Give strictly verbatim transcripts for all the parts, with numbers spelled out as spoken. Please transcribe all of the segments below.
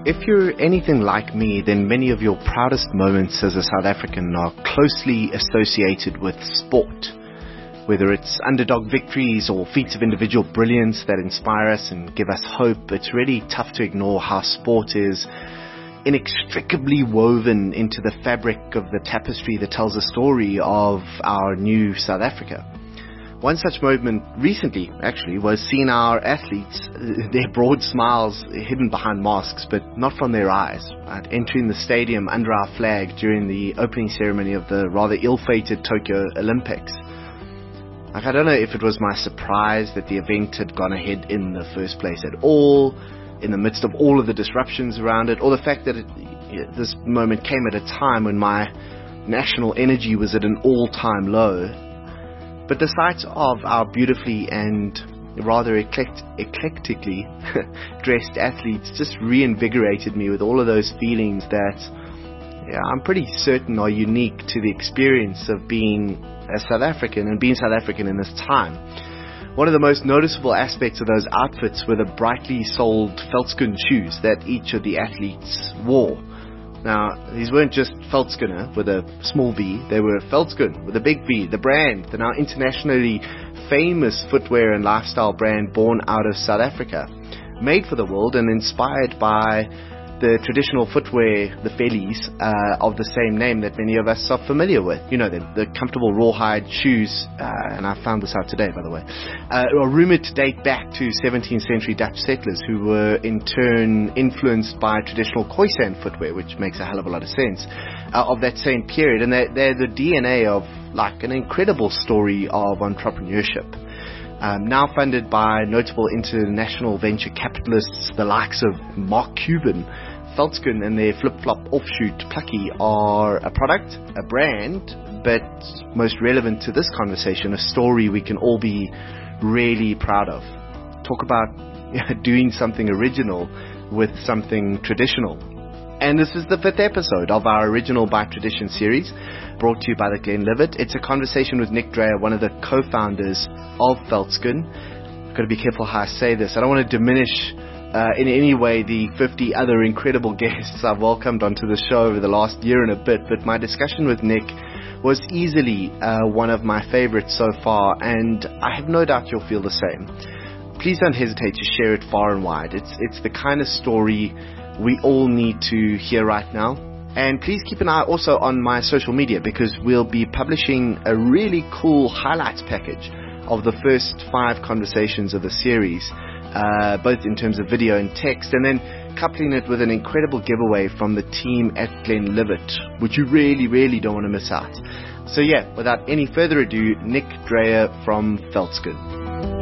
If you're anything like me, then many of your proudest moments as a South African are closely associated with sport. Whether it's underdog victories or feats of individual brilliance that inspire us and give us hope, it's really tough to ignore how sport is inextricably woven into the fabric of the tapestry that tells the story of our new South Africa. One such moment recently, actually, was seeing our athletes, their broad smiles hidden behind masks, but not from their eyes, right? Entering the stadium under our flag during the opening ceremony of the rather ill-fated Tokyo Olympics. Like, I don't know if it was my surprise that the event had gone ahead in the first place at all, in the midst of all of the disruptions around it, or the fact that it, this moment came at a time when my national energy was at an all-time low. But the sight of our beautifully and rather eclect- eclectically dressed athletes just reinvigorated me with all of those feelings that yeah, I'm pretty certain are unique to the experience of being a South African and being South African in this time. One of the most noticeable aspects of those outfits were the brightly sold Veldschoen shoes that each of the athletes wore. Now, these weren't just Veldschoen with a small V, they were Veldschoen with a big V, the brand, the now internationally famous footwear and lifestyle brand born out of South Africa, made for the world and inspired by the traditional footwear, the Fellies, uh, of the same name that many of us are familiar with. You know, the, the comfortable rawhide shoes, uh, and I found this out today, by the way, uh, are rumored to date back to seventeenth century Dutch settlers who were in turn influenced by traditional Khoisan footwear, which makes a hell of a lot of sense, uh, of that same period. And they're, they're the D N A of, like, an incredible story of entrepreneurship. Um, now funded by notable international venture capitalists, the likes of Mark Cuban, Veldschoen and their flip-flop offshoot Plucky are a product, a brand, but most relevant to this conversation, a story we can all be really proud of. Talk about you know, doing something original with something traditional. And this is the fifth episode of our Original by Tradition series, brought to you by the Glenlivet. It's a conversation with Nick Dreyer, one of the co-founders of Veldschoen. I've got to be careful how I say this. I don't want to diminish uh, in any way the fifty other incredible guests I've welcomed onto the show over the last year and a bit, but my discussion with Nick was easily uh, one of my favorites so far, and I have no doubt you'll feel the same. Please don't hesitate to share it far and wide. It's it's the kind of story we all need to hear right now. And please keep an eye also on my social media, because we'll be publishing a really cool highlights package of the first five conversations of the series, uh, both in terms of video and text, and then coupling it with an incredible giveaway from the team at Glenlivet, which you really, really don't want to miss out. So yeah, without any further ado, Nick Dreyer from Veldschoen.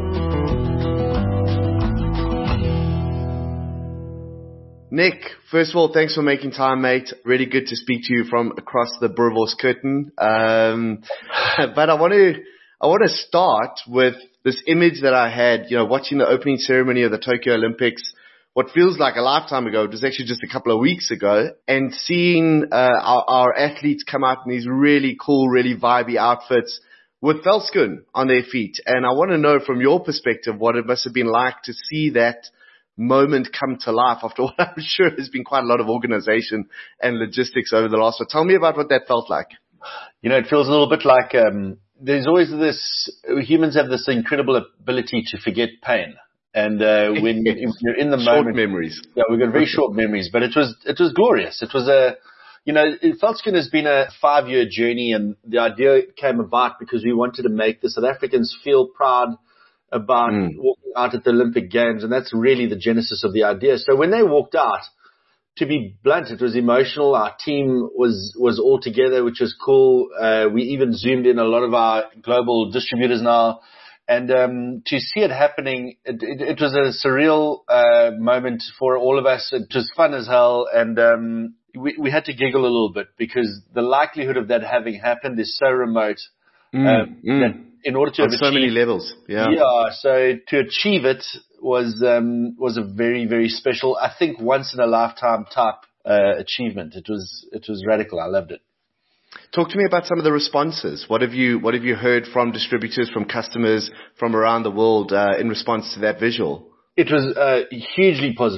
Nick, first of all, thanks for making time, mate. Really good to speak to you from across the Boerewors curtain. Um, but I want to, I want to start with this image that I had, you know, watching the opening ceremony of the Tokyo Olympics, what feels like a lifetime ago. It was actually just a couple of weeks ago, and seeing uh, our, our athletes come out in these really cool, really vibey outfits with Veldschoen on their feet. And I want to know from your perspective what it must have been like to see that moment come to life after what I'm sure has been quite a lot of organization and logistics over the last one. Tell me about what that felt like. You know, it feels a little bit like um, there's always this, humans have this incredible ability to forget pain. And uh, when you're in the short moment, memories. Yeah, we've got very short memories, but it was it was glorious. It was a, you know, Veldschoen has been a five-year journey, and the idea came about because we wanted to make the South Africans feel proud about mm. walking out at the Olympic Games, and that's really the genesis of the idea. So when they walked out, to be blunt, it was emotional. Our team was was all together, which was cool. Uh, we even zoomed in a lot of our global distributors now. And um, to see it happening, it, it, it was a surreal uh, moment for all of us. It was fun as hell, and um, we, we had to giggle a little bit because the likelihood of that having happened is so remote. Mm, um, mm. That in order to on have so achieved, many levels, yeah, yeah. So to achieve it was um, was a very very special, I think, once in a lifetime type uh, achievement. It was it was radical. I loved it. Talk to me about some of the responses. What have you What have you heard from distributors, from customers, from around the world uh, in response to that visual? It was uh, hugely positive.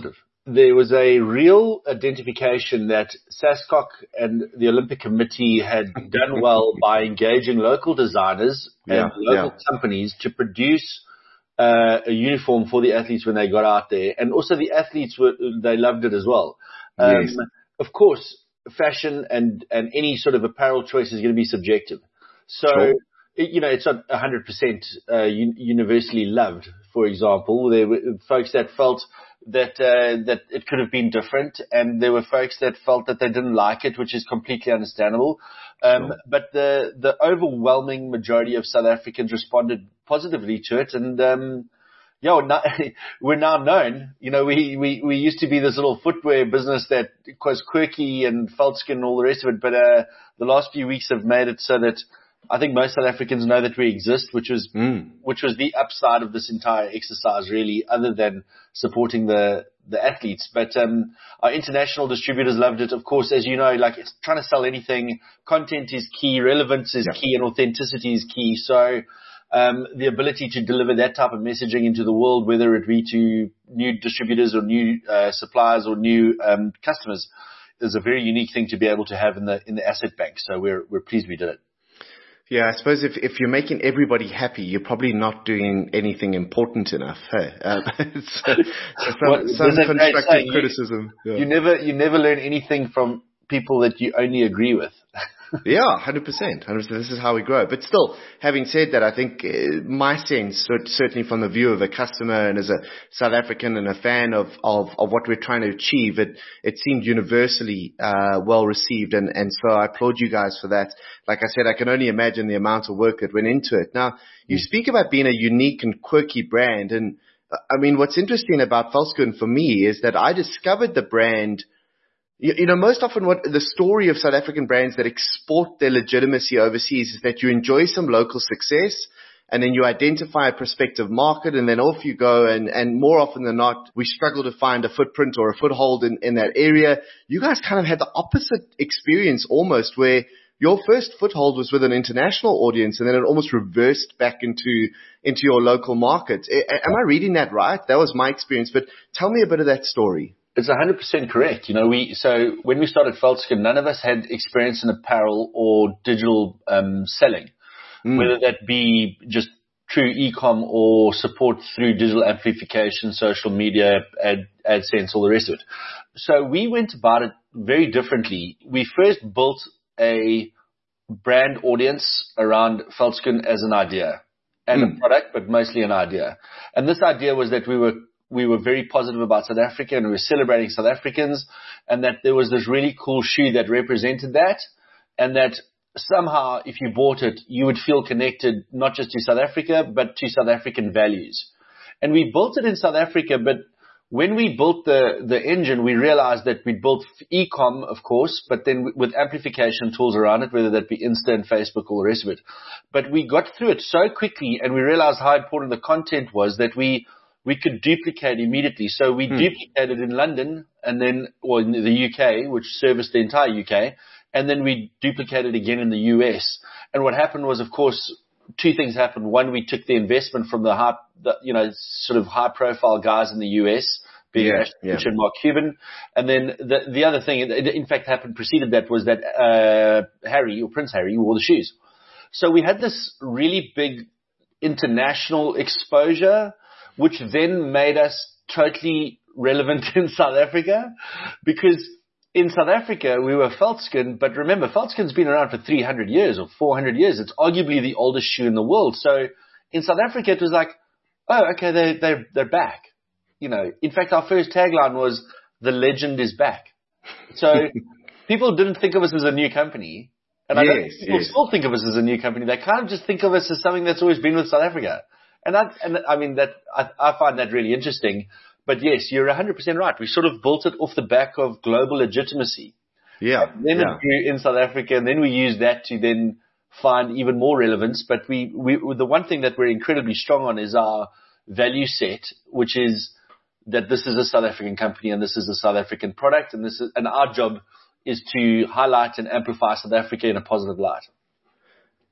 there was a real identification that SASCOC and the Olympic Committee had done well by engaging local designers yeah, and local yeah. companies to produce uh, a uniform for the athletes when they got out there. And also the athletes, were they loved it as well. Um, Yes. Of course, fashion and, and any sort of apparel choice is going to be subjective. So, Sure. it, you know, it's not one hundred percent uh, un- universally loved, for example. There were folks that felt that uh, that it could have been different, and there were folks that felt that they didn't like it, which is completely understandable. Um, Sure. But the the overwhelming majority of South Africans responded positively to it, and um, yeah, we're now, we're now known. You know, we, we we used to be this little footwear business that was quirky and Veldskin and all the rest of it, but uh, the last few weeks have made it so that I think most South Africans know that we exist, which was Mm. which was the upside of this entire exercise, really, other than supporting the the athletes. But um, our international distributors loved it. Of course, as you know, like it's trying to sell anything, content is key, relevance is Yeah. key, and authenticity is key. So um, the ability to deliver that type of messaging into the world, whether it be to new distributors or new uh, suppliers or new um, customers, is a very unique thing to be able to have in the in the asset bank. So we're we're pleased we did it. Yeah, I suppose if, if you're making everybody happy, you're probably not doing anything important enough. Hey? Um, it's, uh, so some Well, some there's a great constructive saying, you- criticism. Yeah. You never you never learn anything from people that you only agree with. Yeah, one hundred percent. one hundred percent. This is how we grow. But still, having said that, I think uh, my sense, cer- certainly from the view of a customer and as a South African and a fan of, of, of what we're trying to achieve, it, it seemed universally uh, well received. And, and so I applaud you guys for that. Like I said, I can only imagine the amount of work that went into it. Now, you speak about being a unique and quirky brand. And uh, I mean, what's interesting about Veldskin for me is that I discovered the brand. You, you know, most often what the story of South African brands that export their legitimacy overseas is that you enjoy some local success and then you identify a prospective market and then off you go. And, and more often than not, we struggle to find a footprint or a foothold in, in that area. You guys kind of had the opposite experience almost, where your first foothold was with an international audience and then it almost reversed back into, into your local market. A- Am I reading that right? That was my experience, but tell me a bit of that story. It's one hundred percent correct. You know, we so when we started Veldskin, none of us had experience in apparel or digital um, selling, Mm. whether that be just true e-com or support through digital amplification, social media, ad, AdSense, all the rest of it. So we went about it very differently. We first built a brand audience around Veldskin as an idea and Mm. a product, but mostly an idea. And this idea was that we were we were very positive about South Africa and we were celebrating South Africans, and that there was this really cool shoe that represented that, and that somehow if you bought it, you would feel connected not just to South Africa, but to South African values. And we built it in South Africa, but when we built the, the engine, we realized that we built e-com, of course, but then with amplification tools around it, whether that be Insta and Facebook, all the rest of it. But we got through it so quickly and we realized how important the content was that we we could duplicate immediately. So we Hmm. duplicated in London and then, or in the U K, which serviced the entire U K, and then we duplicated again in the U S. And what happened was, of course, two things happened. One, we took the investment from the high, the, you know, sort of high profile guys in the U S, being Yeah, Ashton yeah. Kutcher and Mark Cuban. And then the, the other thing, it in fact happened, preceded that, was that, uh, Harry, or Prince Harry, wore the shoes. So we had this really big international exposure, which then made us totally relevant in South Africa, because in South Africa we were Veldskin, but remember, Veldskin's been around for three hundred years or four hundred years. It's arguably the oldest shoe in the world. So in South Africa it was like, oh, okay, they they they're back. You know, in fact, our first tagline was "The legend is back." So people didn't think of us as a new company, and I don't Yes, think people yes. still think of us as a new company. They kind of just think of us as something that's always been with South Africa. And that, and I mean that, I, I find that really interesting. But yes, you're one hundred percent right. We sort of built it off the back of global legitimacy. Yeah, Then yeah. it grew in South Africa, and then we used that to then find even more relevance. But we, we, the one thing that we're incredibly strong on is our value set, which is that this is a South African company and this is a South African product, and this is, and our job is to highlight and amplify South Africa in a positive light.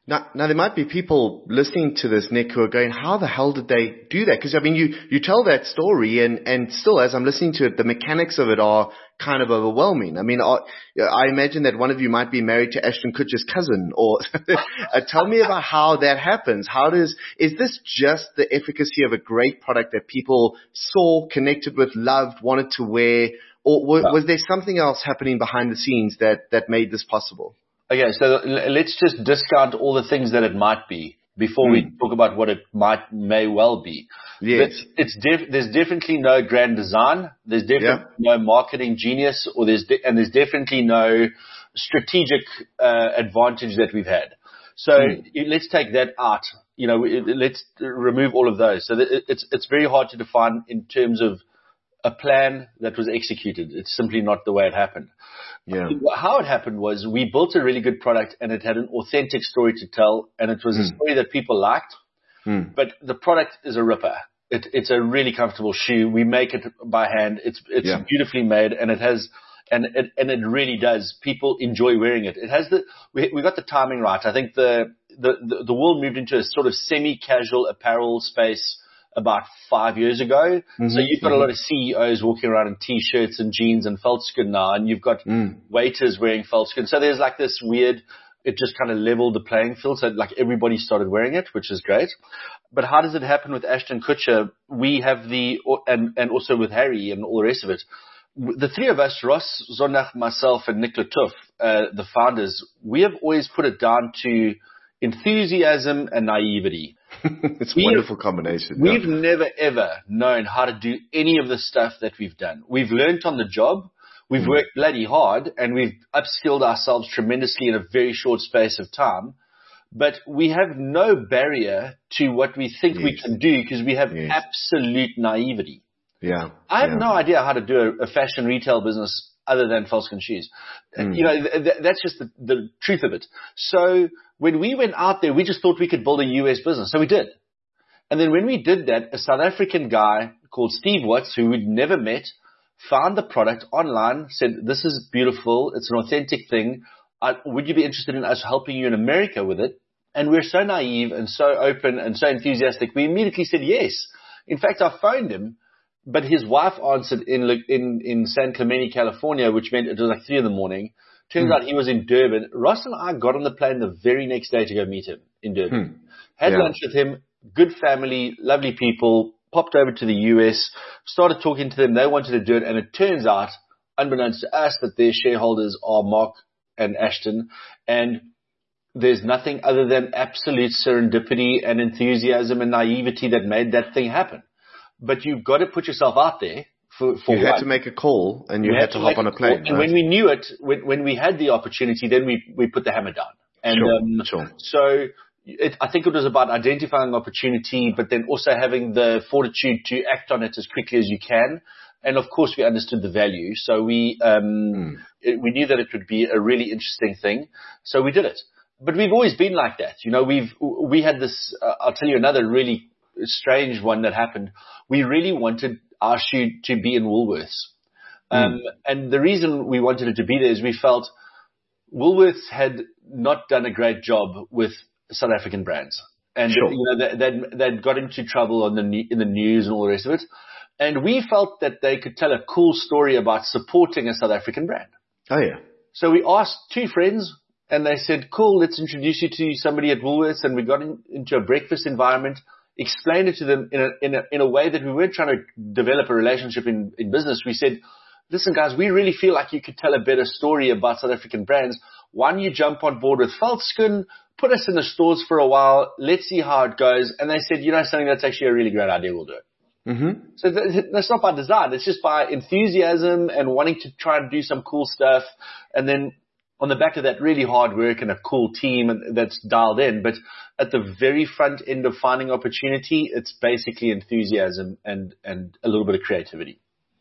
Now, now there might be people listening to this, Nick, who are going, how the hell did they do that? Because, I mean, you, you tell that story and, and still, as I'm listening to it, the mechanics of it are kind of overwhelming. I mean, I, I imagine that one of you might be married to Ashton Kutcher's cousin, or uh, tell me about how that happens. How does, is this just the efficacy of a great product that people saw, connected with, loved, wanted to wear, or w- was there something else happening behind the scenes that, that made this possible? Okay, so let's just discount all the things that it might be before mm. we talk about what it might, may well be. Yes. It's def- there's definitely no grand design. There's definitely yeah. no marketing genius, or there's de- and there's definitely no strategic uh, advantage that we've had. So mm. let's take that out. You know, let's remove all of those. So it's it's very hard to define in terms of a plan that was executed. It's simply not the way it happened. Yeah. How it happened was we built a really good product, and it had an authentic story to tell, and it was mm. a story that people liked. Mm. But the product is a ripper. It, it's a really comfortable shoe. We make it by hand. It's it's yeah. beautifully made, and it has and it and it really does. People enjoy wearing it. It has the we we got the timing right. I think the the the, the world moved into a sort of semi-casual apparel space about five years ago. Mm-hmm, so you've got mm-hmm. a lot of C E Os walking around in T-shirts and jeans and Veldskin now, and you've got mm. waiters wearing Veldskin. So there's like this weird, it just kind of leveled the playing field. So like everybody started wearing it, which is great. But how does it happen with Ashton Kutcher? We have the, and, and also with Harry and all the rest of it. The three of us, Ross Zondag, myself, and Nick Latouf, uh, the founders, we have always put it down to enthusiasm and naivety. It's a we wonderful have, combination. We've yeah. never, ever known how to do any of the stuff that we've done. We've learned on the job. We've mm. worked bloody hard, and we've upskilled ourselves tremendously in a very short space of time. But we have no barrier to what we think yes. we can do because we have yes. absolute naivety. Yeah. I have yeah. no idea how to do a, a fashion retail business other than Veldskin shoes. Mm. You know, th- th- that's just the, the truth of it. So when we went out there, we just thought we could build a U S business. So we did. And then when we did that, a South African guy called Steve Watts, who we'd never met, found the product online, said, this is beautiful. It's an authentic thing. I, would you be interested in us helping you in America with it? And we're so naive and so open and so enthusiastic. We immediately said yes. In fact, I phoned him, but his wife answered in in in San Clemente, California, which meant it was like three in the morning. Turns mm. out he was in Durban. Ross and I got on the plane the very next day to go meet him in Durban. Mm. Had yeah. lunch with him. Good family, lovely people. Popped over to the U S, started talking to them. They wanted to do it, and it turns out, unbeknownst to us, that their shareholders are Mark and Ashton, and there's nothing other than absolute serendipity and enthusiasm and naivety that made that thing happen. But you've got to put yourself out there for, for You one. had to make a call, and you, you had, had to, to hop on a plane. Right? And when we knew it, when, when we had the opportunity, then we, we put the hammer down. And sure, um, sure. so it, I think it was about identifying opportunity, but then also having the fortitude to act on it as quickly as you can. And of course, we understood the value. So we um, mm. it, we knew that it would be a really interesting thing. So we did it. But we've always been like that. You know, we've, we had this, uh, I'll tell you another really strange one that happened. We really wanted our shoe to be in Woolworths. Um, mm. And the reason we wanted it to be there is we felt Woolworths had not done a great job with South African brands. And, sure. you know, they, they'd, they'd got into trouble on the, in the news and all the rest of it. And we felt that they could tell a cool story about supporting a South African brand. Oh, yeah. So we asked two friends, and they said, cool, let's introduce you to somebody at Woolworths. And we got in, into a breakfast environment, explained it to them in a, in a, in a way that we weren't trying to develop a relationship in, in business. We said, listen, guys, we really feel like you could tell a better story about South African brands. Why don't you jump on board with Veldskin, put us in the stores for a while, let's see how it goes. And they said, you know something, that's actually a really great idea, we'll do it. Mm-hmm. So th- that's not by design. It's just by enthusiasm and wanting to try and do some cool stuff. And then on the back of that, really hard work and a cool team that's dialed in. But at the very front end of finding opportunity, it's basically enthusiasm and, and a little bit of creativity.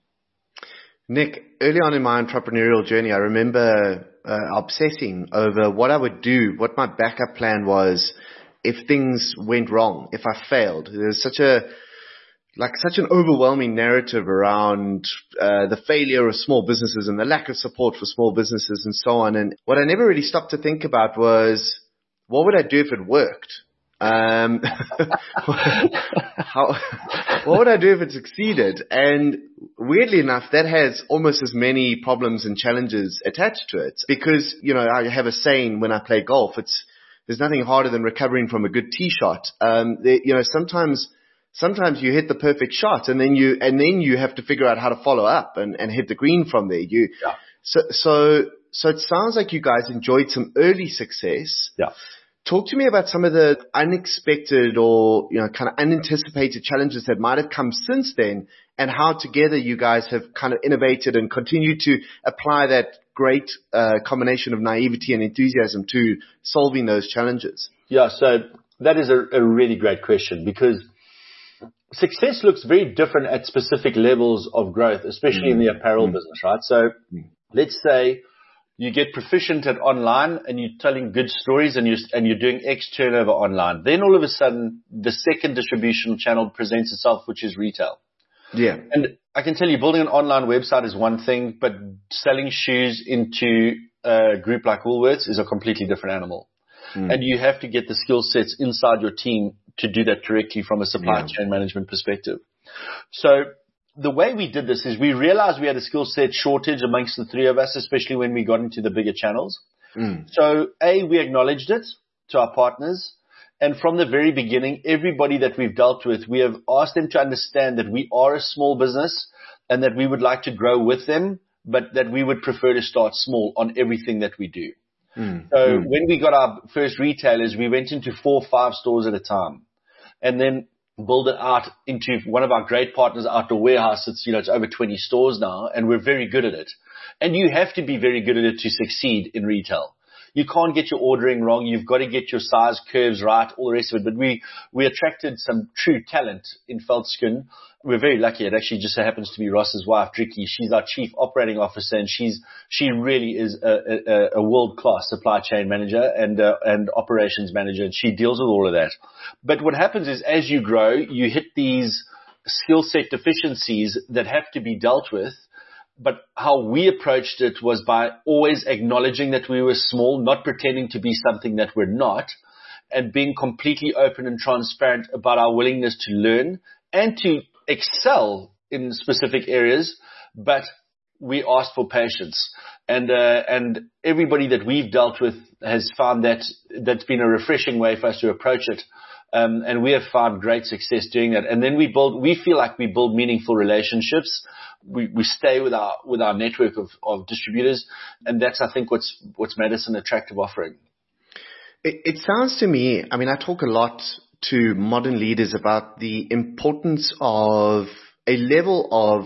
Nick, early on in my entrepreneurial journey, I remember uh, obsessing over what I would do, what my backup plan was if things went wrong, if I failed. There's such a like such an overwhelming narrative around uh, the failure of small businesses and the lack of support for small businesses and so on. And what I never really stopped to think about was, what would I do if it worked? Um, how, what would I do if it succeeded? And weirdly enough, that has almost as many problems and challenges attached to it. Because, you know, I have a saying when I play golf, it's, there's nothing harder than recovering from a good tee shot. Um, they, you know, sometimes, sometimes you hit the perfect shot and then you, and then you have to figure out how to follow up and, and hit the green from there. You, yeah. so, so, so it sounds like you guys enjoyed some early success. Yeah. Talk to me about some of the unexpected or, you know, kind of unanticipated challenges that might have come since then, and how together you guys have kind of innovated and continued to apply that great uh, combination of naivety and enthusiasm to solving those challenges. Yeah, so that is a, a really great question, because success looks very different at specific levels of growth, especially mm. in the apparel mm. business, right? So mm. let's say you get proficient at online and you're telling good stories and you're, and you're doing X turnover online. Then all of a sudden, the second distribution channel presents itself, which is retail. Yeah. And I can tell you, building an online website is one thing, but selling shoes into a group like Woolworths is a completely different animal. Mm. And you have to get the skill sets inside your team to do that correctly from a supply yeah. chain management perspective. So the way we did this is we realized we had a skill set shortage amongst the three of us, especially when we got into the bigger channels. Mm. So A, we acknowledged it to our partners. And from the very beginning, everybody that we've dealt with, we have asked them to understand that we are a small business and that we would like to grow with them, but that we would prefer to start small on everything that we do. Mm. So mm. when we got our first retailers, we went into four or five stores at a time. And then build it out into one of our great partners, Outdoor Warehouse. It's, you know, it's over twenty stores now, and we're very good at it. And you have to be very good at it to succeed in retail. You can't get your ordering wrong. You've got to get your size curves right, all the rest of it. But we, we attracted some true talent in Veldskin. We're very lucky. It actually just so happens to be Ross's wife, Dricky. She's our chief operating officer, and she's, she really is a, a, a world-class supply chain manager and, uh, and operations manager, and she deals with all of that. But what happens is as you grow, you hit these skill set deficiencies that have to be dealt with. But how we approached it was by always acknowledging that we were small, not pretending to be something that we're not, and being completely open and transparent about our willingness to learn and to excel in specific areas. But we asked for patience. And, uh, and everybody that we've dealt with has found that that's been a refreshing way for us to approach it. Um, and we have found great success doing that. And then we build, we feel like we build meaningful relationships. We, we stay with our, with our network of, of distributors. And that's, I think, what's, what's made us an attractive offering. It, it sounds to me, I mean, I talk a lot to modern leaders about the importance of a level of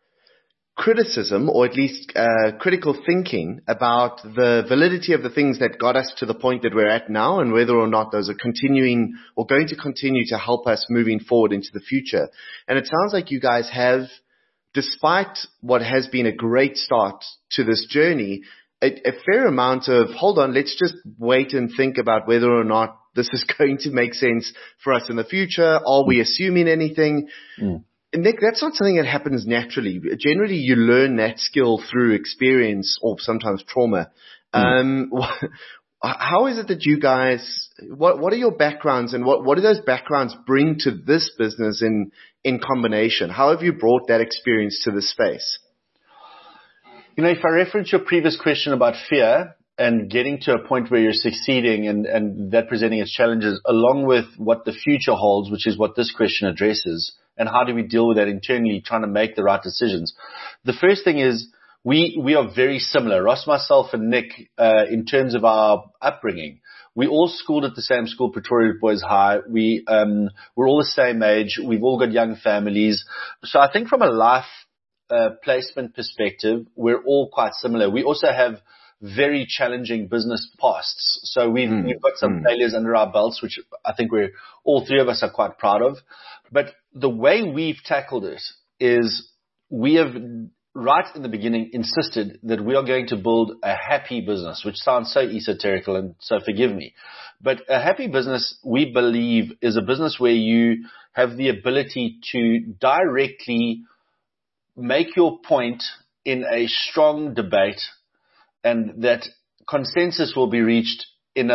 criticism, or at least uh, critical thinking about the validity of the things that got us to the point that we're at now, and whether or not those are continuing or going to continue to help us moving forward into the future. And it sounds like you guys have, despite what has been a great start to this journey, a, a fair amount of, hold on, let's just wait and think about whether or not this is going to make sense for us in the future. Are we assuming anything? Mm. Nick, that's not something that happens naturally. Generally, you learn that skill through experience or sometimes trauma. Mm. Um, how is it that you guys, what, what are your backgrounds, and what, what do those backgrounds bring to this business in, in combination? How have you brought that experience to this space? You know, if I reference your previous question about fear and getting to a point where you're succeeding and, and that presenting its challenges, along with what the future holds, which is what this question addresses, and how do we deal with that internally, trying to make the right decisions. The first thing is we, we are very similar. Ross, myself, and Nick, uh, in terms of our upbringing. We all schooled at the same school, Pretoria Boys High. We, um, we're all the same age. We've all got young families. So I think from a life, uh, placement perspective, we're all quite similar. We also have very challenging business pasts. So we've, mm. we've got some mm. failures under our belts, which I think we're, all three of us are quite proud of. But the way we've tackled it is we have, right in the beginning, insisted that we are going to build a happy business, which sounds so esoterical, and so forgive me. But a happy business, we believe, is a business where you have the ability to directly make your point in a strong debate, and that consensus will be reached in a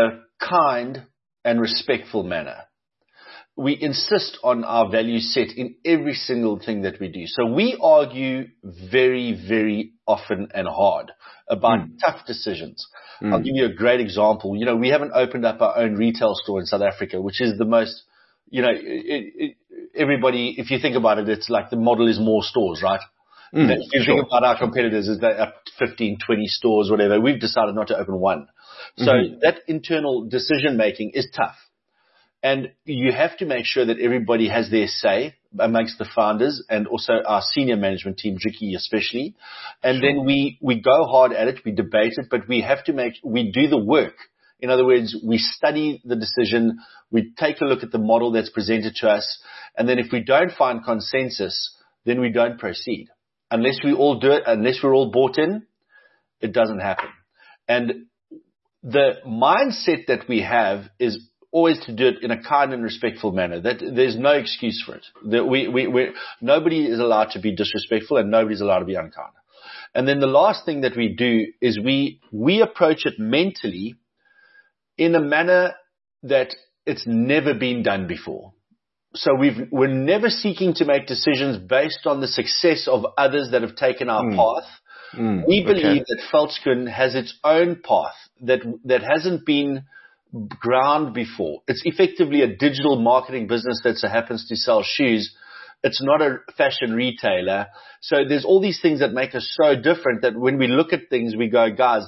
kind and respectful manner. We insist on our value set in every single thing that we do. So we argue very, very often and hard about mm. tough decisions. Mm. I'll give you a great example. You know, we haven't opened up our own retail store in South Africa, which is the most, you know, it, it, everybody, if you think about it, it's like the model is more stores, right? Mm, if you sure. think about our competitors, is they up fifteen, twenty stores, whatever. We've decided not to open one. So mm-hmm. that internal decision making is tough. And you have to make sure that everybody has their say amongst the founders and also our senior management team, Ricky especially. And sure. then we, we go hard at it, we debate it, but we have to make, we do the work. In other words, we study the decision, we take a look at the model that's presented to us, and then if we don't find consensus, then we don't proceed. Unless we all do it, unless we're all bought in, it doesn't happen. And the mindset that we have is always to do it in a kind and respectful manner. That there's no excuse for it. That we, we, we, nobody is allowed to be disrespectful and nobody's allowed to be unkind. And then the last thing that we do is we, we approach it mentally in a manner that it's never been done before. So we've, we're never seeking to make decisions based on the success of others that have taken our mm. path. Mm, we believe okay. that Veldschoen has its own path that, that hasn't been ground before. It's effectively a digital marketing business that happens to sell shoes. It's not a fashion retailer. So there's all these things that make us so different that when we look at things, we go, guys,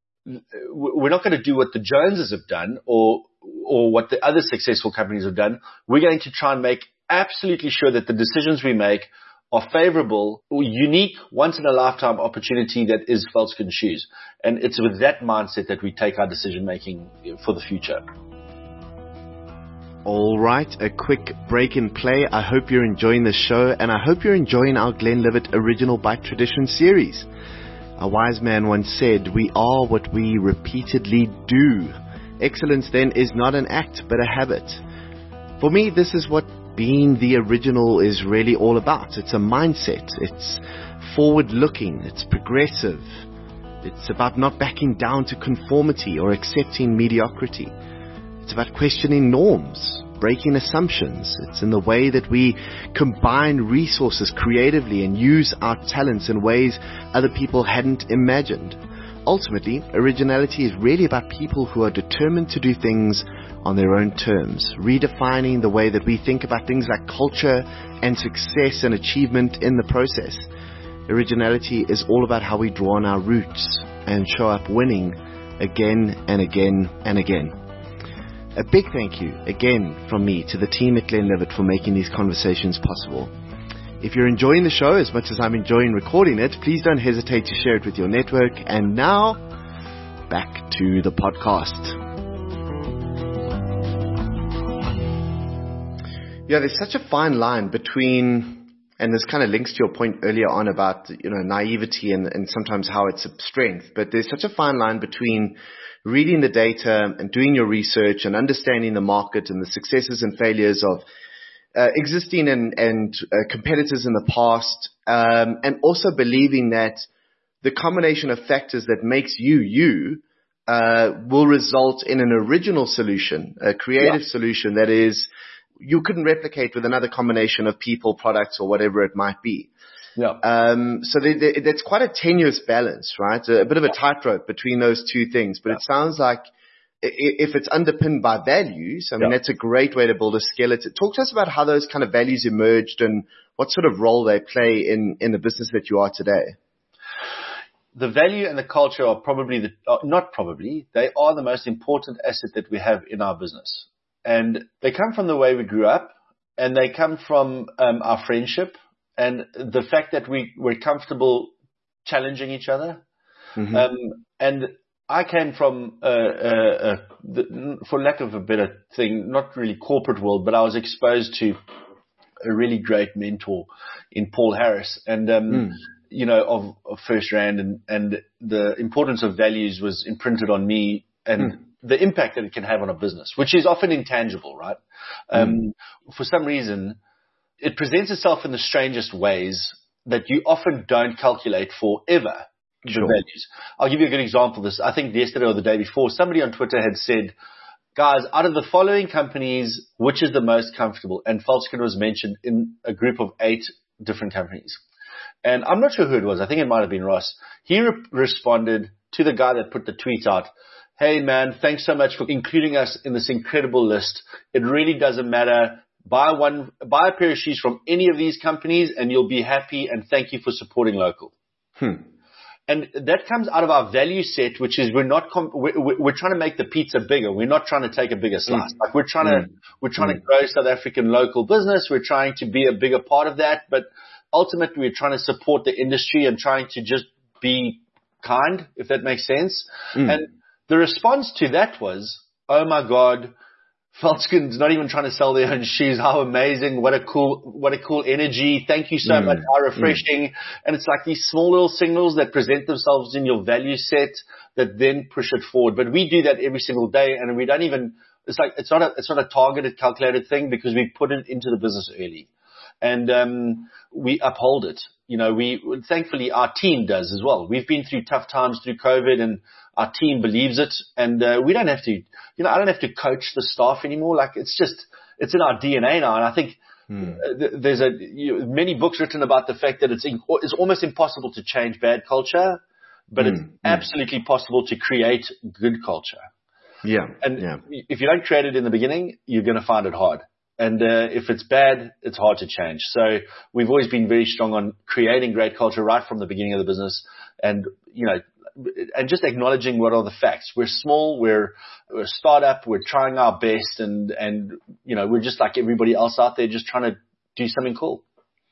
we're not going to do what the Joneses have done or or what the other successful companies have done. We're going to try and make absolutely sure that the decisions we make are favorable, or unique, once-in-a-lifetime opportunity that is Veldschoen shoes. And it's with that mindset that we take our decision-making for the future. All right, a quick break in play. I hope you're enjoying the show, and I hope you're enjoying our Glenlivet Original Bike Tradition series. A wise man once said, we are what we repeatedly do. Excellence, then, is not an act, but a habit. For me, this is what being the original is really all about. It's a mindset. It's forward-looking. It's progressive. It's about not backing down to conformity or accepting mediocrity. It's about questioning norms, breaking assumptions. It's in the way that we combine resources creatively and use our talents in ways other people hadn't imagined. Ultimately, originality is really about people who are determined to do things on their own terms, redefining the way that we think about things like culture and success and achievement in the process. Originality is all about how we draw on our roots and show up winning again and again and again. A big thank you again from me to the team at Glenlivet for making these conversations possible. If you're enjoying the show as much as I'm enjoying recording it, please don't hesitate to share it with your network. And now, back to the podcast. Yeah, there's such a fine line between, and this kind of links to your point earlier on about, you know, naivety and, and sometimes how it's a strength, but there's such a fine line between reading the data and doing your research and understanding the market and the successes and failures of uh, existing and, and uh, competitors in the past, um, and also believing that the combination of factors that makes you you uh, will result in an original solution, a creative yeah. solution that is you couldn't replicate with another combination of people, products, or whatever it might be. Yeah. Um, so they, they, that's quite a tenuous balance, right? A, a bit of a tightrope between those two things. But yeah. it sounds like if it's underpinned by values, I mean, yeah. that's a great way to build a skeleton. Talk to us about how those kind of values emerged and what sort of role they play in, in the business that you are today. The value and the culture are probably, the, uh, not probably, they are the most important asset that we have in our business. And they come from the way we grew up, and they come from um, our friendship and the fact that we, we're comfortable challenging each other. Mm-hmm. Um, and I came from, uh, uh, uh, the, for lack of a better thing, not really corporate world, but I was exposed to a really great mentor in Paul Harris, and um, mm. you know, of, of FirstRand, and, and the importance of values was imprinted on me, and mm. the impact that it can have on a business, which is often intangible, right? Mm. Um, for some reason, it presents itself in the strangest ways that you often don't calculate for ever. Sure. The values. I'll give you a good example of this. I think yesterday or the day before, somebody on Twitter had said, guys, out of the following companies, which is the most comfortable? And Falzken was mentioned in a group of eight different companies. And I'm not sure who it was. I think it might have been Ross. He re- responded to the guy that put the tweet out. Hey man, thanks so much for including us in this incredible list. It really doesn't matter. Buy one, buy a pair of shoes from any of these companies and you'll be happy, and thank you for supporting local. Hmm. And that comes out of our value set, which is we're not, com- we're, we're trying to make the pizza bigger. We're not trying to take a bigger slice. Mm. Like we're trying mm. to, we're trying mm. to grow South African local business. We're trying to be a bigger part of that, but ultimately we're trying to support the industry and trying to just be kind, if that makes sense. Mm. And the response to that was, oh my God, Falzken's not even trying to sell their own shoes. How amazing. What a cool, what a cool energy. Thank you so mm. much. How refreshing. Mm. And it's like these small little signals that present themselves in your value set that then push it forward. But we do that every single day, and we don't even, it's like, it's not a, it's not a targeted, calculated thing because we put it into the business early. And, um, we uphold it. You know, we, thankfully our team does as well. We've been through tough times through COVID, and our team believes it. And, uh, we don't have to, you know, I don't have to coach the staff anymore. Like it's just, it's in our D N A now. And I think hmm. th- there's a, you, many books written about the fact that it's, in, it's almost impossible to change bad culture, but hmm. it's absolutely possible to create good culture. Yeah. And yeah. if you don't create it in the beginning, you're going to find it hard. And uh, if it's bad, it's hard to change. So we've always been very strong on creating great culture right from the beginning of the business, and you know, and just acknowledging what are the facts. We're small, we're, we're a startup, we're trying our best, and and you know, we're just like everybody else out there, just trying to do something cool.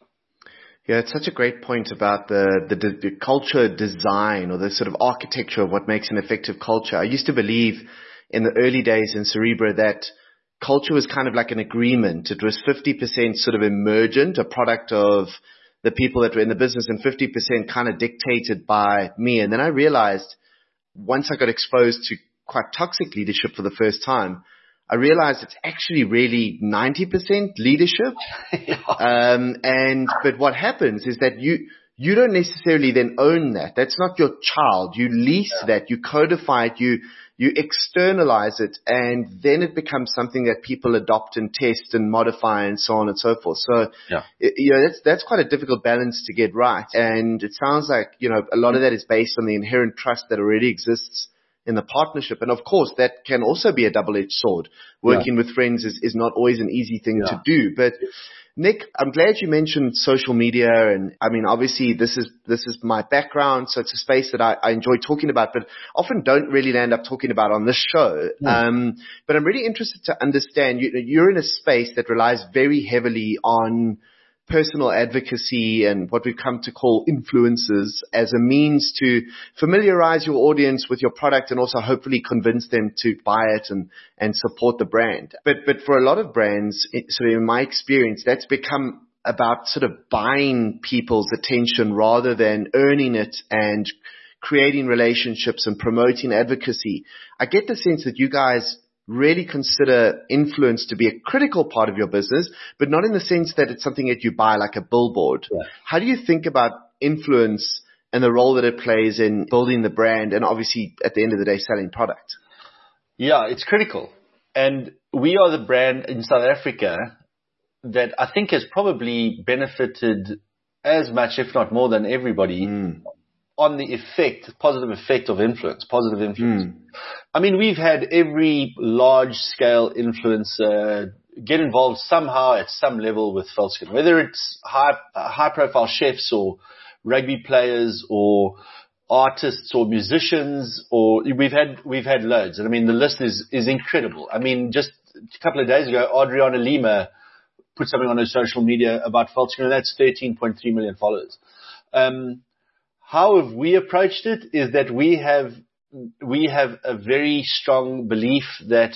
Yeah, it's such a great point about the, the the culture design or the sort of architecture of what makes an effective culture. I used to believe in the early days in Cerebro that culture was kind of like an agreement. It was fifty percent sort of emergent, a product of the people that were in the business, and fifty percent kind of dictated by me. And then I realized once I got exposed to quite toxic leadership for the first time, I realized it's actually really ninety percent leadership. yeah. Um, and, but what happens is that you, you don't necessarily then own that. That's not your child. You lease yeah. that, you codify it, you, you externalize it, and then it becomes something that people adopt and test and modify and so on and so forth. So, yeah. it, you know, that's, that's quite a difficult balance to get right. And it sounds like, you know, a lot of that is based on the inherent trust that already exists in the partnership. And of course, that can also be a double-edged sword. Working yeah. with friends is, is not always an easy thing yeah. to do. But Nick, I'm glad you mentioned social media. And I mean, obviously this is, this is my background. So it's a space that I, I enjoy talking about, but often don't really end up talking about on this show. Yeah. Um, but I'm really interested to understand you, you're in a space that relies very heavily on personal advocacy and what we've come to call influencers as a means to familiarize your audience with your product and also hopefully convince them to buy it and, and support the brand. But, but for a lot of brands, it, sort of in my experience, that's become about sort of buying people's attention rather than earning it and creating relationships and promoting advocacy. I get the sense that you guys really consider influence to be a critical part of your business, but not in the sense that it's something that you buy like a billboard. Yeah. How do you think about influence and the role that it plays in building the brand and obviously at the end of the day selling product? Yeah, it's critical. And we are the brand in South Africa that I think has probably benefited as much, if not more than everybody, mm. on the effect, positive effect of influence, positive influence. Mm. I mean, we've had every large-scale influencer get involved somehow at some level with Falzken, whether it's high, uh, high-profile chefs or rugby players or artists or musicians, or we've had we've had loads. And I mean, the list is is incredible. I mean, just a couple of days ago, Adriana Lima put something on her social media about Falzken, and that's thirteen point three million followers. Um, how have we approached it is that we have we have a very strong belief that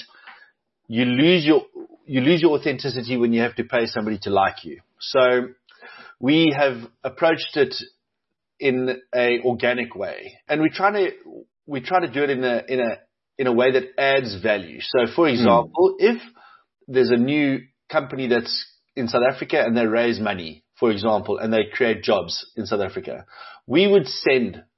you lose your you lose your authenticity when you have to pay somebody to like you. So we have approached it in a organic way, and we try to we try to do it in a in a in a way that adds value. So, for example, mm. if there's a new company that's in South Africa and they raise money, for example, and they create jobs in South Africa, we would send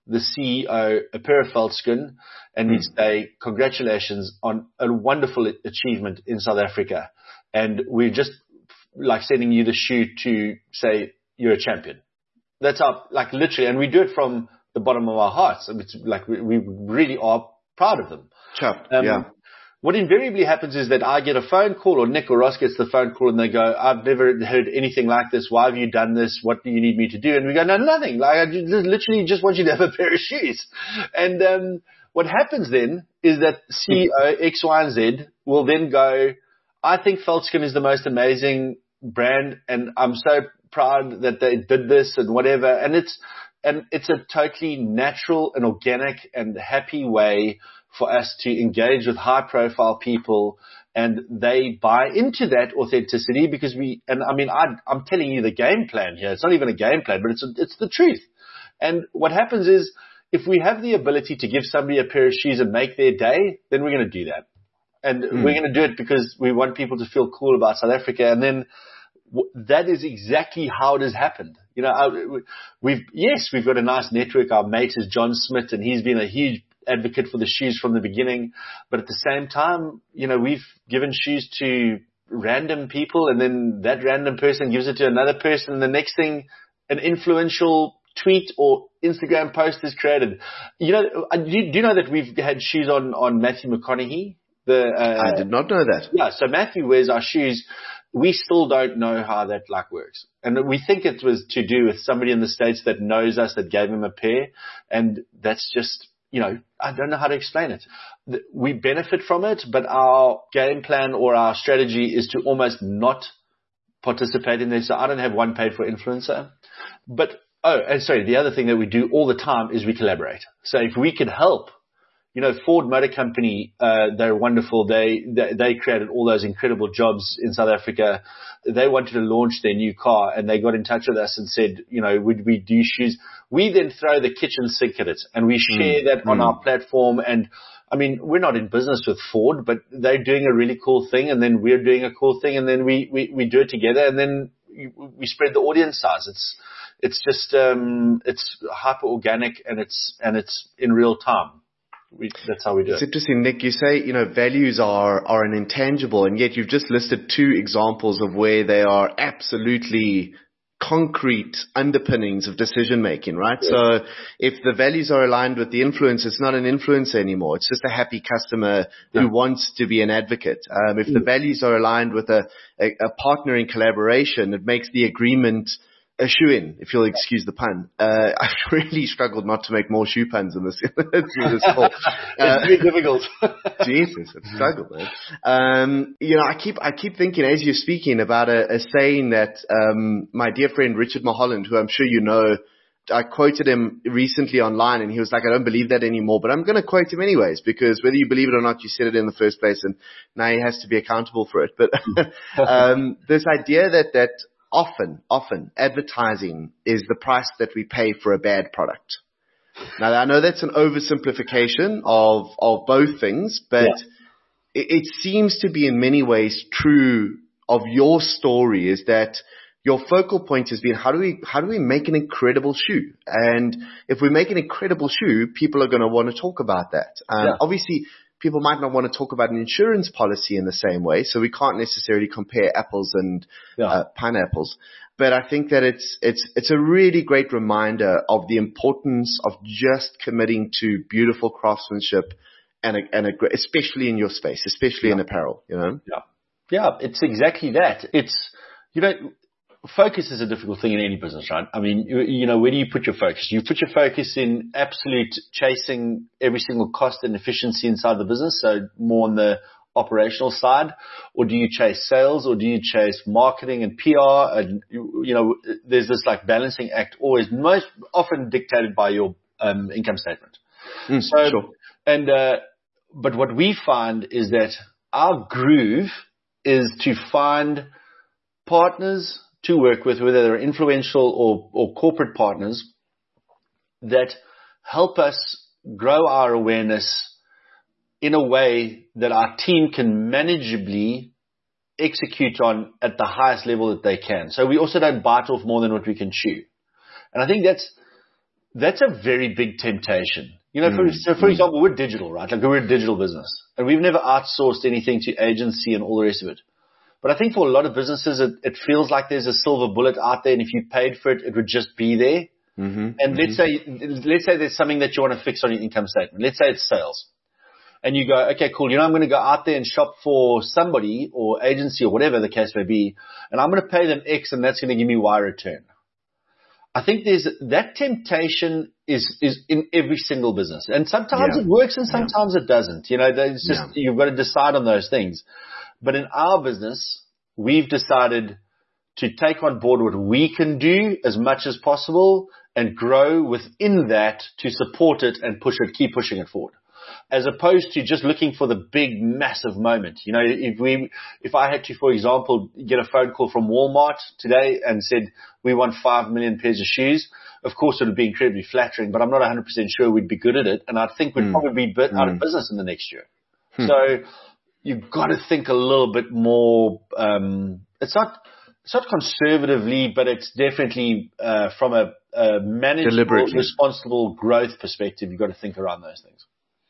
the C E O a pair of Veldskin and we'd say, congratulations on a wonderful achievement in South Africa. And we're just like sending you the shoe to say you're a champion. That's our, like literally, and we do it from the bottom of our hearts. It's like we, we really are proud of them. Sure. Um, yeah. What invariably happens is that I get a phone call, or Nick or Ross gets the phone call, and they go, I've never heard anything like this. Why have you done this? What do you need me to do? And we go, no, nothing. Like, I just literally just want you to have a pair of shoes. And um, what happens then is that C E O X, Y, and Z will then go, I think Veldskin is the most amazing brand, and I'm so proud that they did this and whatever. And it's and it's a totally natural and organic and happy way for us to engage with high-profile people, and they buy into that authenticity because we. And I mean, I, I'm telling you the game plan here. It's not even a game plan, but it's a, it's the truth. And what happens is, if we have the ability to give somebody a pair of shoes and make their day, then we're going to do that. And mm. we're going to do it because we want people to feel cool about South Africa. And then w- that is exactly how it has happened. You know, I, we've, yes, we've got a nice network. Our mate is John Smith, and he's been a huge advocate for the shoes from the beginning. But at the same time, you know, we've given shoes to random people, and then that random person gives it to another person. And the next thing, an influential tweet or Instagram post is created. You know, do you, do you know that we've had shoes on, on Matthew McConaughey? The, uh, I did not know that. Yeah, so Matthew wears our shoes. We still don't know how that like works. And we think it was to do with somebody in the States that knows us that gave him a pair. And that's just, you know, I don't know how to explain it. We benefit from it, but our game plan or our strategy is to almost not participate in this. So I don't have one paid for influencer. But, oh, and sorry, the other thing that we do all the time is we collaborate. So if we can help, you know, Ford Motor Company, uh, they're wonderful. They, they, they created all those incredible jobs in South Africa. They wanted to launch their new car, and they got in touch with us and said, you know, would we do shoes? We then throw the kitchen sink at it, and we share mm. that on mm. our platform. And I mean, we're not in business with Ford, but they're doing a really cool thing, and then we're doing a cool thing, and then we, we, we do it together, and then we spread the audience size. It's, it's just, um, it's hyper organic, and it's, and it's in real time. We, that's how we do it's it. It's interesting, Nick. You say, you know, values are, are an intangible, and yet you've just listed two examples of where they are absolutely concrete underpinnings of decision making, right? Yeah. So if the values are aligned with the influencer, it's not an influencer anymore. It's just a happy customer who yeah. wants to be an advocate. Um, if yeah. the values are aligned with a, a, a partner in collaboration, it makes the agreement a shoe-in, if you'll excuse the pun. Uh, I've really struggled not to make more shoe puns in this, through this call. It's uh, very difficult. Jesus, I've struggled, man. Um, you know, I keep, I keep thinking as you're speaking about a, a saying that, um, my dear friend Richard Mulholland, who I'm sure you know, I quoted him recently online, and he was like, I don't believe that anymore, but I'm going to quote him anyways, because whether you believe it or not, you said it in the first place, and now he has to be accountable for it. But, um, this idea that, that, Often, often, advertising is the price that we pay for a bad product. Now, I know that's an oversimplification of, of both things, but yeah. it, it seems to be in many ways true of your story, is that your focal point has been, how do we, how do we make an incredible shoe? And if we make an incredible shoe, people are going to want to talk about that. Um, yeah. Obviously, people might not want to talk about an insurance policy in the same way, so we can't necessarily compare apples and yeah. uh, pineapples. But I think that it's it's it's a really great reminder of the importance of just committing to beautiful craftsmanship, and a, and a, especially in your space, especially yeah. in apparel. You know, yeah, yeah, it's exactly that. It's you know. Focus is a difficult thing in any business, right? I mean, you, you know, where do you put your focus? Do you put your focus in absolute chasing every single cost and efficiency inside the business, so more on the operational side, or do you chase sales, or do you chase marketing and P R? And, you, you know, there's this like balancing act always, most often dictated by your um, income statement. Mm, so, sure. And, uh, but what we find is that our groove is to find partners to work with, whether they're influential or, or corporate partners, that help us grow our awareness in a way that our team can manageably execute on at the highest level that they can. So we also don't bite off more than what we can chew. And I think that's that's a very big temptation. You know, for, Mm. so for Mm. example, we're digital, right? Like we're a digital business and we've never outsourced anything to agency and all the rest of it. But I think for a lot of businesses, it, it feels like there's a silver bullet out there, and if you paid for it, it would just be there. Mm-hmm. And Mm-hmm. let's say, let's say there's something that you want to fix on your income statement. Let's say it's sales. And you go, okay, cool. You know, I'm going to go out there and shop for somebody or agency or whatever the case may be, and I'm going to pay them X, and that's going to give me Y return. I think there's that temptation is is in every single business, and sometimes Yeah. it works and sometimes yeah. it doesn't. You know, it's just Yeah. you've got to decide on those things. But in our business, we've decided to take on board what we can do as much as possible and grow within that to support it and push it, keep pushing it forward. As opposed to just looking for the big, massive moment. You know, if we, if I had to, for example, get a phone call from Walmart today and said, we want five million pairs of shoes, of course it would be incredibly flattering, but I'm not one hundred percent sure we'd be good at it. And I think we'd mm. probably be bit mm. out of business in the next year. Hmm. So you've got to think a little bit more, um, it's not, it's not conservatively, but it's definitely, uh, from a, a manageable, responsible growth perspective, you've got to think around those things.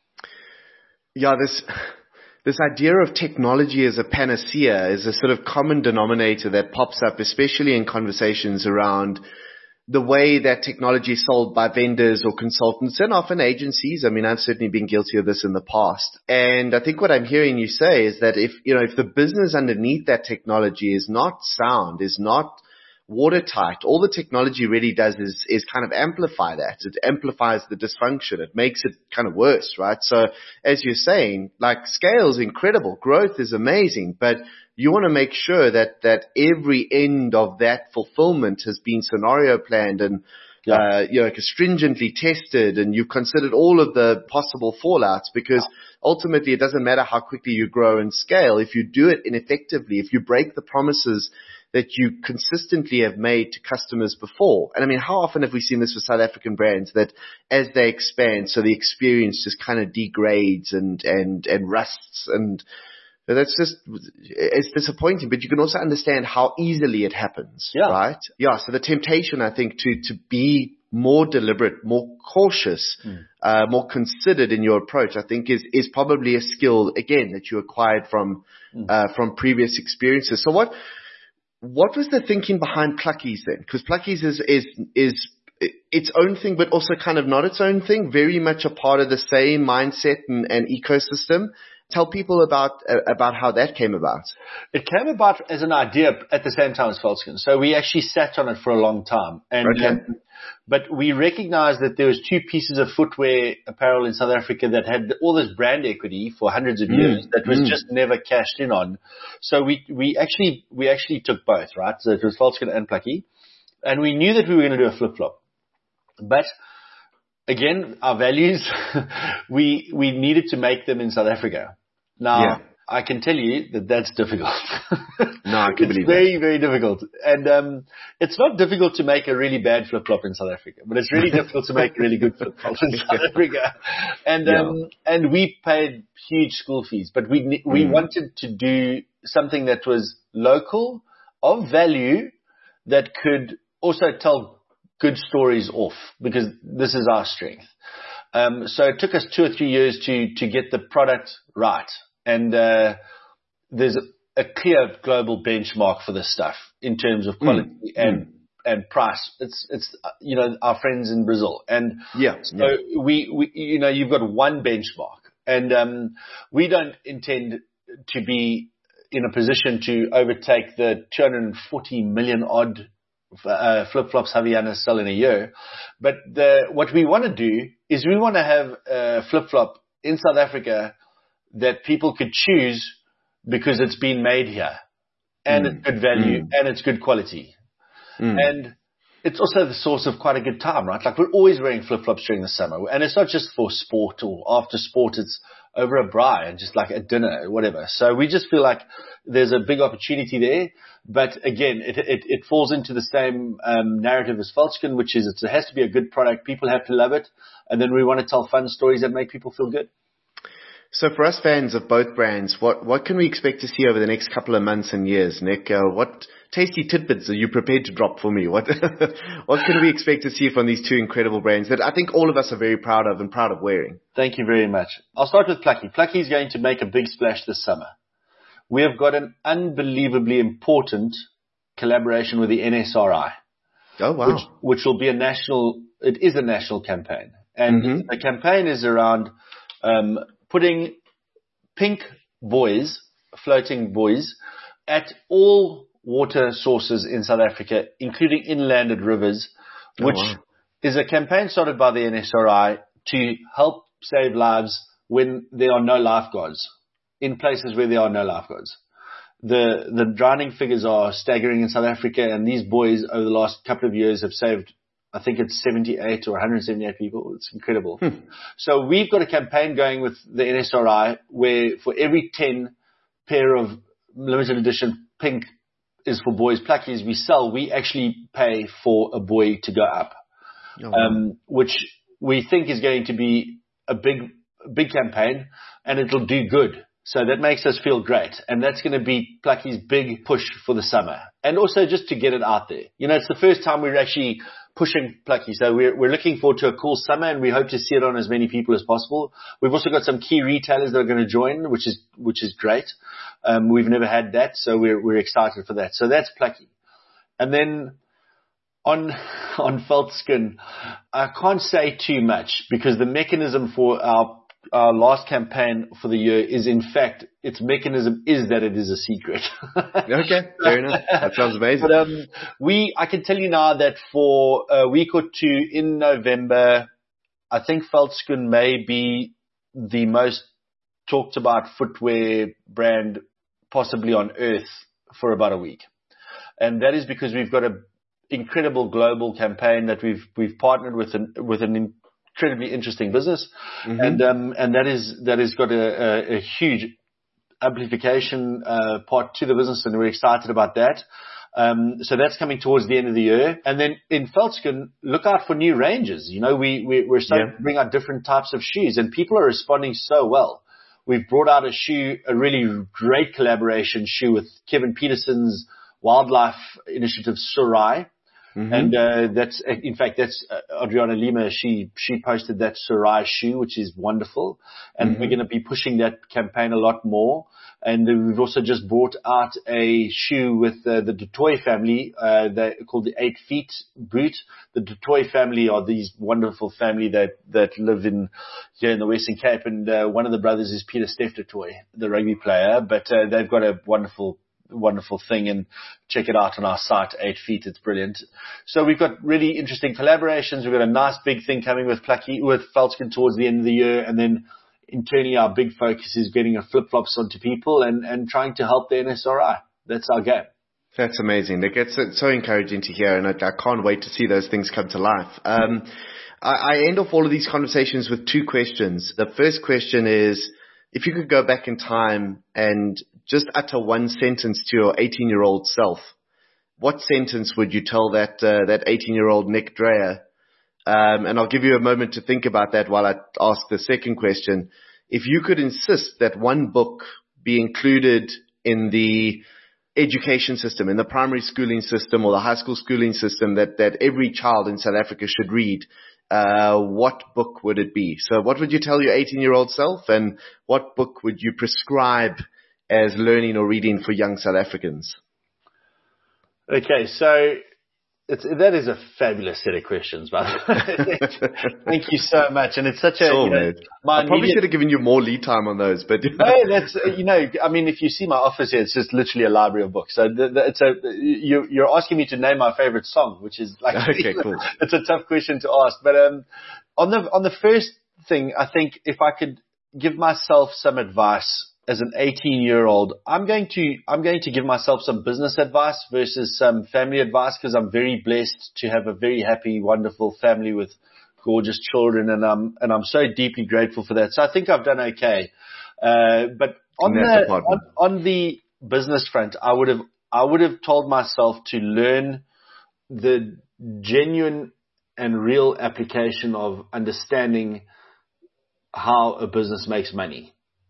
Yeah, this this idea of technology as a panacea is a sort of common denominator that pops up, especially in conversations around the way that technology is sold by vendors or consultants and often agencies. I mean, I've certainly been guilty of this in the past. And I think what I'm hearing you say is that if, you know, if the business underneath that technology is not sound, is not watertight, all the technology really does is, is kind of amplify that. It amplifies the dysfunction. It makes it kind of worse, right? So as you're saying, like scale is incredible. Growth is amazing, but you want to make sure that, that every end of that fulfillment has been scenario planned and, yeah. uh, you know, stringently tested, and you've considered all of the possible fallouts, because yeah. ultimately it doesn't matter how quickly you grow and scale. If you do it ineffectively, if you break the promises that you consistently have made to customers before. And I mean, how often have we seen this with South African brands, that as they expand, so the experience just kind of degrades and, and, and rusts, and that's just, it's disappointing, but you can also understand how easily it happens, yeah. right? Yeah. So the temptation, I think, to, to be more deliberate, more cautious, mm. uh, more considered in your approach, I think is, is probably a skill, again, that you acquired from, mm. uh, from previous experiences. So what, What was the thinking behind Plukkies then? Because Plukkies is, is, is its own thing, but also kind of not its own thing, very much a part of the same mindset and, and ecosystem. Tell people about, uh, about how that came about. It came about as an idea at the same time as Veldskin. So we actually sat on it for a long time. And, okay. um, but we recognized that there was two pieces of footwear apparel in South Africa that had all this brand equity for hundreds of mm. years that was mm. just never cashed in on. So we, we actually, we actually took both, right? So it was Veldskin and Plukkie. And we knew that we were going to do a flip-flop. But again, our values, we, we needed to make them in South Africa. Now, yeah. I can tell you that that's difficult. No, I can it's believe very, that. very difficult. And, um, it's not difficult to make a really bad flip-flop in South Africa, but it's really difficult to make a really good flip-flop in South Africa. And, yeah. um, and we paid huge school fees, but we, we mm. wanted to do something that was local, of value, that could also tell good stories off, because this is our strength. Um, so it took us two or three years to, to get the product right. And, uh, there's a, a clear global benchmark for this stuff in terms of quality mm. and, mm. and price. It's, it's, you know, our friends in Brazil. And yeah, so yeah. we, we, you know, you've got one benchmark, and, um, we don't intend to be in a position to overtake the two hundred forty million odd Uh, flip-flops Havaianas sell in a year. But the, what we want to do is we want to have a flip-flop in South Africa that people could choose because it's been made here, and mm. it's good value, mm. and it's good quality. Mm. And it's also the source of quite a good time, right? Like, we're always wearing flip-flops during the summer, and it's not just for sport or after sport, it's over a braai and just like a dinner or whatever. So we just feel like there's a big opportunity there. But again, it, it, it falls into the same um, narrative as Veldskin, which is it has to be a good product. People have to love it. And then we want to tell fun stories that make people feel good. So for us fans of both brands, what, what can we expect to see over the next couple of months and years, Nick? Uh, what tasty tidbits are you prepared to drop for me? What what can we expect to see from these two incredible brands that I think all of us are very proud of and proud of wearing? Thank you very much. I'll start with Plucky. Plucky is going to make a big splash this summer. We have got an unbelievably important collaboration with the N S R I. Oh, wow. Which, which will be a national, it is a national campaign. And mm-hmm. the campaign is around um, putting pink buoys, floating buoys, at all water sources in South Africa, including inlanded rivers, which oh, wow. is a campaign started by the N S R I to help save lives when there are no lifeguards, in places where there are no lifeguards. The the drowning figures are staggering in South Africa, and these buoys over the last couple of years have saved, I think it's seventy-eight or one hundred seventy-eight people. It's incredible. Hmm. So we've got a campaign going with the N S R I where for every ten pair of limited edition pink is for boys Pluckies we sell, we actually pay for a buoy to go up, oh, wow. um, which we think is going to be a big, big campaign, and it'll do good. So that makes us feel great. And that's going to be Plucky's big push for the summer. And also just to get it out there. You know, it's the first time we're actually pushing Plucky. So we're, we're looking forward to a cool summer, and we hope to see it on as many people as possible. We've also got some key retailers that are going to join, which is, which is great. Um, we've never had that. So we're, we're excited for that. So that's Plucky. And then on, on Veldskin, I can't say too much because the mechanism for our Our last campaign for the year is, in fact, its mechanism is that it is a secret. Okay, fair enough. That sounds amazing. But um, we, I can tell you now that for a week or two in November, I think Veldskin may be the most talked about footwear brand possibly on earth for about a week, and that is because we've got an incredible global campaign that we've we've partnered with an with an incredibly interesting business, mm-hmm. and um, and that is that has got a, a, a huge amplification uh, part to the business, and we're excited about that. Um, so that's coming towards the end of the year, and then in Veldskin, look out for new ranges. You know, we, we we're starting yeah. to bring out different types of shoes, and people are responding so well. We've brought out a shoe, a really great collaboration shoe with Kevin Peterson's wildlife initiative, Surai. Mm-hmm. And, uh, that's, in fact, that's uh, Adriana Lima. She, she posted that Surai shoe, which is wonderful. And mm-hmm. we're going to be pushing that campaign a lot more. And we've also just brought out a shoe with uh, the Du Toit family, uh, they called the Eight Feet boot. The Du Toit family are these wonderful family that, that live in, here in the Western Cape. And, uh, one of the brothers is Peter Steph Du Toit, the rugby player, but, uh, they've got a wonderful wonderful thing, and check it out on our site, Eight Feet. It's brilliant. So we've got really interesting collaborations. We've got a nice big thing coming with Plucky, with Veldskin towards the end of the year. And then internally our big focus is getting a flip-flops onto people and, and trying to help the N S R I. That's our game. That's amazing. Nick, it's, it's so encouraging to hear, and I, I can't wait to see those things come to life. Um, I, I end off all of these conversations with two questions. The first question is, if you could go back in time and just utter one sentence to your eighteen-year-old self, what sentence would you tell that uh, that eighteen-year-old Nick Dreyer? Um, and I'll give you a moment to think about that while I ask the second question. If you could insist that one book be included in the education system, in the primary schooling system or the high school schooling system that, that every child in South Africa should read, Uh, what book would it be? So what would you tell your eighteen-year-old self, and what book would you prescribe as learning or reading for young South Africans? Okay, so it's, that is a fabulous set of questions, by the way. Thank you so much. And it's such a, sure, you know, my I probably should have given you more lead time on those, but no, that's, you know, I mean, if you see my office here, it's just literally a library of books. So the, the, it's a, you, you're asking me to name my favorite song, which is like, okay, cool. It's a tough question to ask. But, um, on the, on the first thing, I think if I could give myself some advice as an eighteen year old, I'm going to, I'm going to give myself some business advice versus some family advice, because I'm very blessed to have a very happy, wonderful family with gorgeous children. And I'm, and I'm so deeply grateful for that. So I think I've done okay. Uh, but on the, on, on the business front, I would have, I would have told myself to learn the genuine and real application of understanding how a business makes money.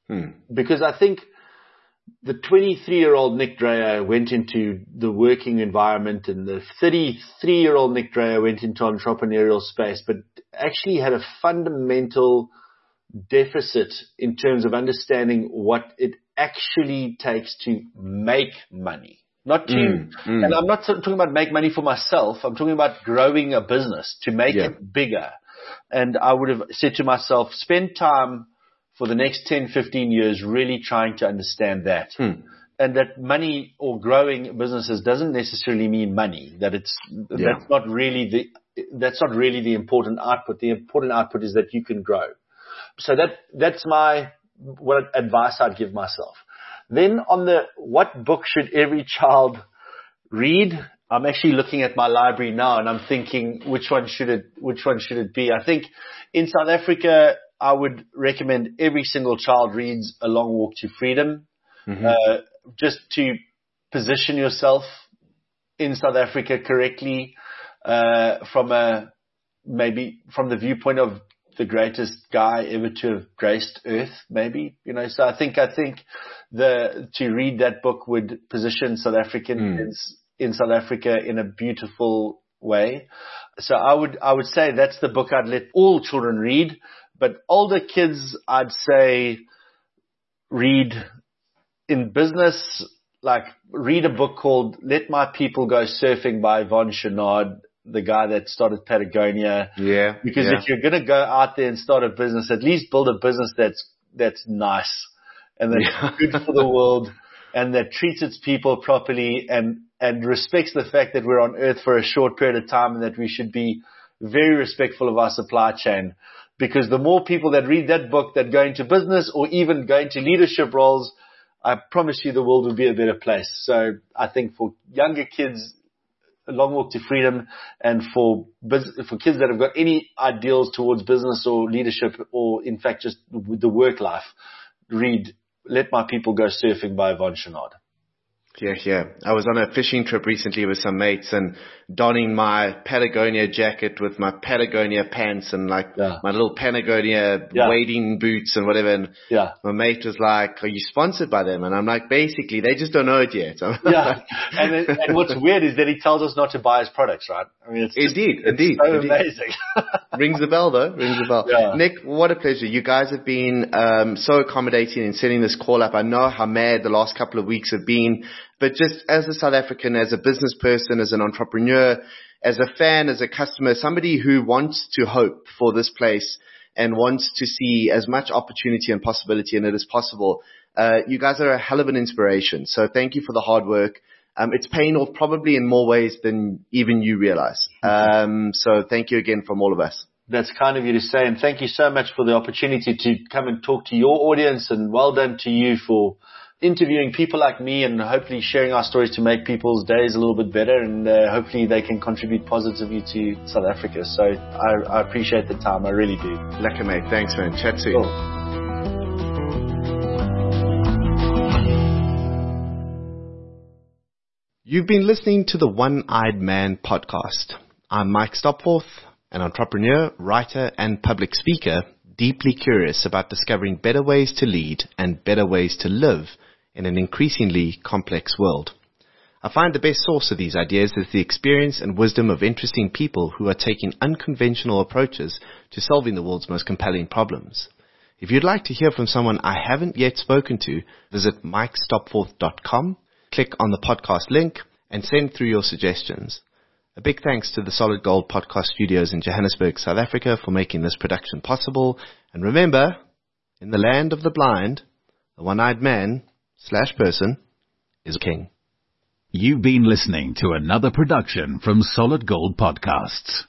Hmm. Because I think the twenty-three-year-old Nick Dreyer went into the working environment, and the thirty-three-year-old Nick Dreyer went into entrepreneurial space, but actually had a fundamental deficit in terms of understanding what it actually takes to make money. Not to, mm, mm. and I'm not talking about make money for myself. I'm talking about growing a business to make yeah. it bigger. And I would have said to myself, spend time for the next ten, fifteen years really trying to understand that. Hmm. And that money or growing businesses doesn't necessarily mean money, that it's, yeah. that's not really the, that's not really the important output. The important output is that you can grow. So that, that's my, what advice I'd give myself. Then on the, what book should every child read? I'm actually looking at my library now and I'm thinking, which one should it, which one should it be? I think in South Africa, I would recommend every single child reads A Long Walk to Freedom, mm-hmm. uh, just to position yourself in South Africa correctly, uh, from a, maybe from the viewpoint of the greatest guy ever to have graced Earth, maybe, you know, so I think, I think the, to read that book would position South Africans mm. in South Africa in a beautiful way. So I would, I would say that's the book I'd let all children read. But older kids, I'd say read in business, like read a book called Let My People Go Surfing by Yvon Chouinard, the guy that started Patagonia. Yeah. Because yeah. if you're going to go out there and start a business, at least build a business that's, that's nice and that's yeah. good for the world and that treats its people properly and, and respects the fact that we're on earth for a short period of time and that we should be very respectful of our supply chain. Because the more people that read that book that go into business or even go into leadership roles, I promise you the world will be a better place. So I think for younger kids, A Long Walk to Freedom, and for for kids that have got any ideals towards business or leadership or in fact just the work life, read Let My People Go Surfing by Yvon Chouinard. Yeah, yeah. I was on a fishing trip recently with some mates and donning my Patagonia jacket with my Patagonia pants and like yeah. my little Patagonia yeah. wading boots and whatever. And yeah. my mate was like, are you sponsored by them? And I'm like, basically, they just don't know it yet. yeah. And, it, and what's weird is that he tells us not to buy his products, right? I mean, it's just, indeed, it's indeed. so indeed. amazing. Rings the bell though, rings the bell. Yeah. Nick, what a pleasure. You guys have been um, so accommodating in setting this call up. I know how mad the last couple of weeks have been. But just as a South African, as a business person, as an entrepreneur, as a fan, as a customer, somebody who wants to hope for this place and wants to see as much opportunity and possibility in it as possible, uh, you guys are a hell of an inspiration. So thank you for the hard work. Um, it's paying off probably in more ways than even you realize. Um, so thank you again from all of us. That's kind of you to say. And thank you so much for the opportunity to come and talk to your audience, and well done to you for interviewing people like me and hopefully sharing our stories to make people's days a little bit better, and uh, hopefully they can contribute positively to South Africa. So I, I appreciate the time. I really do. Lekker mate. Thanks, man. Chat soon. Cool. You've been listening to the One-Eyed Man podcast. I'm Mike Stopforth, an entrepreneur, writer, and public speaker, deeply curious about discovering better ways to lead and better ways to live in an increasingly complex world. I find the best source of these ideas is the experience and wisdom of interesting people who are taking unconventional approaches to solving the world's most compelling problems. If you'd like to hear from someone I haven't yet spoken to, visit mike stopforth dot com, click on the podcast link, and send through your suggestions. A big thanks to the Solid Gold Podcast Studios in Johannesburg, South Africa for making this production possible. And remember, in the land of the blind, the one-eyed man slash person is king. You've been listening to another production from Solid Gold Podcasts.